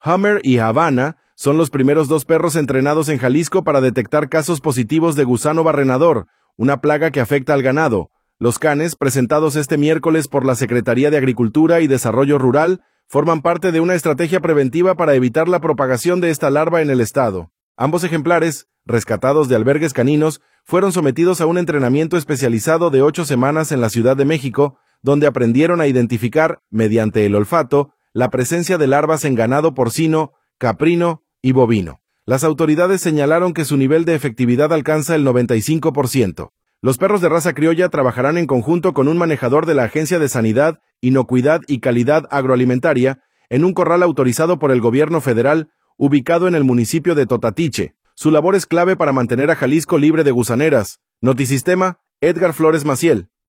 Hummer y Havana son los primeros 2 perros entrenados en Jalisco para detectar casos positivos de gusano barrenador, una plaga que afecta al ganado. Los canes, presentados este miércoles por la Secretaría de Agricultura y Desarrollo Rural, forman parte de una estrategia preventiva para evitar la propagación de esta larva en el estado. Ambos ejemplares, rescatados de albergues caninos, fueron sometidos a un entrenamiento especializado de 8 semanas en la Ciudad de México, donde aprendieron a identificar, mediante el olfato, la presencia de larvas en ganado porcino, caprino y bovino. Las autoridades señalaron que su nivel de efectividad alcanza el 95%. Los perros de raza criolla trabajarán en conjunto con un manejador de la Agencia de Sanidad, Inocuidad y Calidad Agroalimentaria en un corral autorizado por el gobierno federal, ubicado en el municipio de Totatiche. Su labor es clave para mantener a Jalisco libre de gusaneras. Notisistema, Edgar Flores Maciel.